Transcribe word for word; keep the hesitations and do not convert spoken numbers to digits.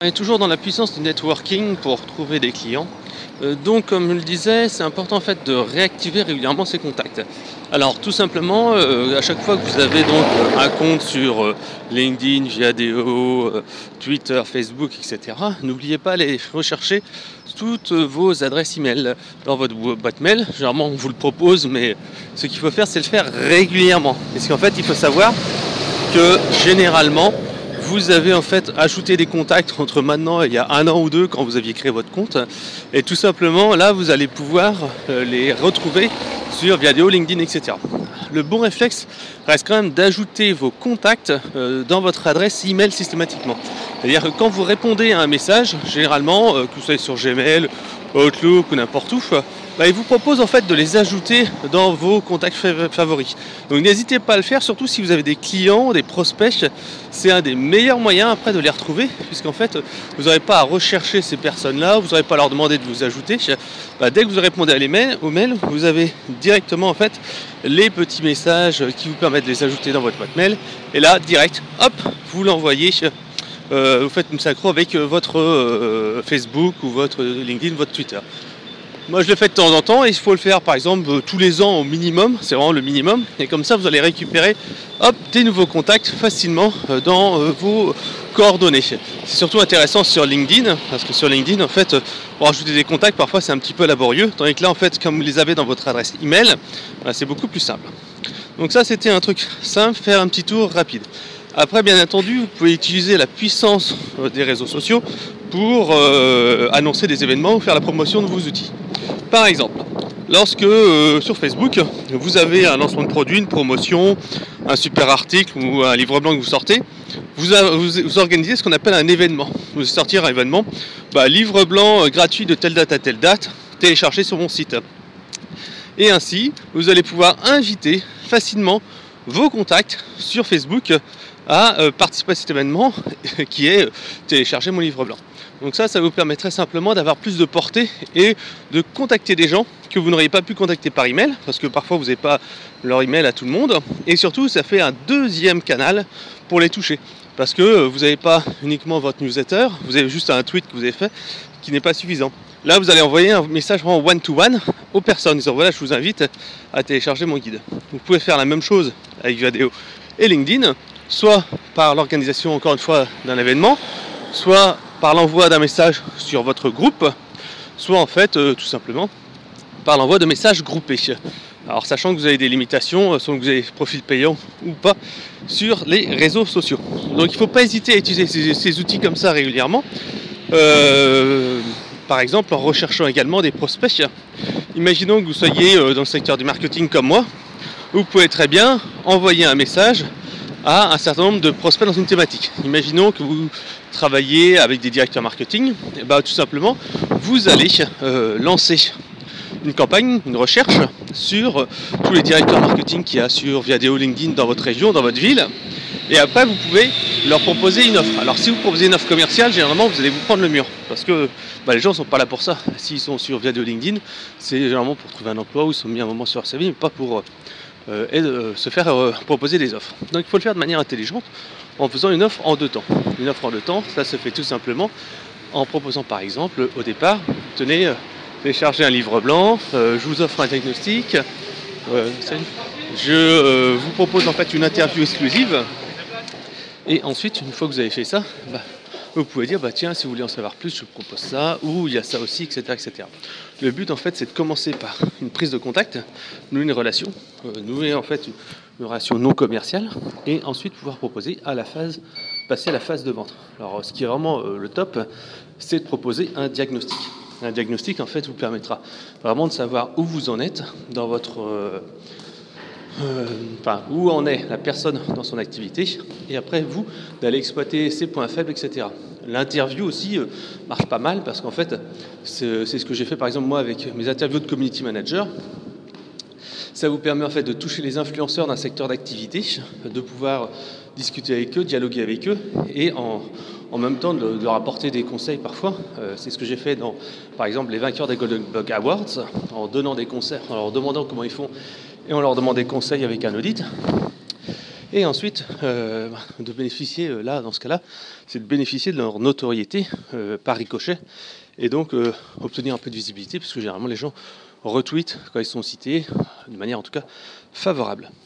On est toujours dans la puissance du networking pour trouver des clients. Euh, donc, comme je le disais, c'est important en fait de réactiver régulièrement ses contacts. Alors, tout simplement, euh, à chaque fois que vous avez donc un compte sur euh, LinkedIn, Viadeo, euh, Twitter, Facebook, et cetera, n'oubliez pas d'aller rechercher toutes vos adresses email dans votre boîte mail. Généralement, on vous le propose, mais ce qu'il faut faire, c'est le faire régulièrement. Parce qu'en fait, il faut savoir que généralement, vous avez en fait ajouté des contacts entre maintenant et il y a un an ou deux quand vous aviez créé votre compte. Et tout simplement, là, vous allez pouvoir euh, les retrouver sur Viadeo, LinkedIn, et cetera. Le bon réflexe reste quand même d'ajouter vos contacts euh, dans votre adresse email systématiquement. C'est-à-dire que quand vous répondez à un message, généralement, euh, que vous soyez sur Gmail, Outlook ou n'importe où, bah, il vous propose en fait de les ajouter dans vos contacts favoris. Donc n'hésitez pas à le faire, surtout si vous avez des clients, des prospects. C'est un des meilleurs moyens après de les retrouver, puisqu'en fait vous n'aurez pas à rechercher ces personnes-là, vous n'aurez pas à leur demander de vous ajouter. Bah, dès que vous répondez à les mails, aux mails, vous avez directement en fait les petits messages qui vous permettent de les ajouter dans votre boîte mail. Et là, direct, hop, vous l'envoyez. Euh, vous faites une synchro avec votre euh, Facebook ou votre LinkedIn, votre Twitter. Moi je le fais de temps en temps et il faut le faire par exemple tous les ans au minimum, c'est vraiment le minimum, et comme ça vous allez récupérer hop, des nouveaux contacts facilement dans euh, vos coordonnées. C'est surtout intéressant sur LinkedIn, parce que sur LinkedIn en fait pour ajouter des contacts parfois c'est un petit peu laborieux, tandis que là en fait comme vous les avez dans votre adresse email, ben, c'est beaucoup plus simple. Donc ça c'était un truc simple, faire un petit tour rapide. Après, bien entendu, vous pouvez utiliser la puissance des réseaux sociaux pour euh, annoncer des événements ou faire la promotion de vos outils. Par exemple, lorsque euh, sur Facebook, vous avez un lancement de produit, une promotion, un super article ou un livre blanc que vous sortez, vous, a, vous, vous organisez ce qu'on appelle un événement. Vous sortir un événement, bah, livre blanc euh, gratuit de telle date à telle date, téléchargé sur mon site. Et ainsi, vous allez pouvoir inviter facilement vos contacts sur Facebook à euh, participer à cet événement qui est euh, télécharger mon livre blanc. Donc ça, ça vous permettrait simplement d'avoir plus de portée et de contacter des gens que vous n'auriez pas pu contacter par email, parce que parfois vous n'avez pas leur email à tout le monde, et surtout ça fait un deuxième canal pour les toucher, parce que vous n'avez pas uniquement votre newsletter, vous avez juste un tweet que vous avez fait qui n'est pas suffisant. Là, vous allez envoyer un message vraiment one-to-one aux personnes, disant voilà, je vous invite à télécharger mon guide. Vous pouvez faire la même chose avec Viadeo et LinkedIn, soit par l'organisation, encore une fois, d'un événement, soit par l'envoi d'un message sur votre groupe, soit en fait, euh, tout simplement, par l'envoi de messages groupés. Alors, sachant que vous avez des limitations, soit que vous avez profil payant ou pas, sur les réseaux sociaux. Donc, il ne faut pas hésiter à utiliser ces, ces outils comme ça régulièrement. Euh, par exemple, en recherchant également des prospects. Imaginons que vous soyez dans le secteur du marketing comme moi, vous pouvez très bien envoyer un message à un certain nombre de prospects dans une thématique. Imaginons que vous travaillez avec des directeurs marketing, et ben, tout simplement, vous allez euh, lancer une campagne, une recherche sur tous les directeurs marketing qu'il y a sur Viadeo, LinkedIn dans votre région, dans votre ville, et après vous pouvez leur proposer une offre. Alors si vous proposez une offre commerciale, généralement vous allez vous prendre le mur, parce que bah, les gens ne sont pas là pour ça. S'ils sont sur Viadeo, LinkedIn, c'est généralement pour trouver un emploi ou ils sont mis un moment sur leur C V, mais pas pour euh, et, euh, se faire euh, proposer des offres. Donc il faut le faire de manière intelligente en faisant une offre en deux temps. Une offre en deux temps, ça se fait tout simplement en proposant par exemple au départ, tenez, euh, téléchargez un livre blanc, euh, je vous offre un diagnostic, euh, je euh, vous propose en fait une interview exclusive, et ensuite une fois que vous avez fait ça, bah, vous pouvez dire bah tiens, si vous voulez en savoir plus, je vous propose ça, ou il y a ça aussi, et cetera et cetera. Le but en fait c'est de commencer par une prise de contact, nouer une relation, euh, nouer en fait une, une relation non commerciale, et ensuite pouvoir proposer à la phase, passer à la phase de vente. Alors ce qui est vraiment euh, le top, c'est de proposer un diagnostic. Un diagnostic en fait vous permettra vraiment de savoir où vous en êtes dans votre euh, Euh, enfin, où en est la personne dans son activité, et après vous d'aller exploiter ses points faibles, et cetera. L'interview aussi euh, marche pas mal, parce qu'en fait c'est, c'est ce que j'ai fait par exemple moi avec mes interviews de community manager. Ça vous permet en fait de toucher les influenceurs d'un secteur d'activité, de pouvoir discuter avec eux, dialoguer avec eux, et en, en même temps de, de leur apporter des conseils parfois. Euh, c'est ce que j'ai fait dans, par exemple, les vainqueurs des Golden Bug Awards, en donnant des conseils, en leur demandant comment ils font, et on leur demande des conseils avec un audit. Et ensuite, euh, de bénéficier, euh, là, dans ce cas-là, c'est de bénéficier de leur notoriété euh, par ricochet, et donc euh, obtenir un peu de visibilité, parce que généralement les gens retweetent quand ils sont cités, de manière en tout cas favorable.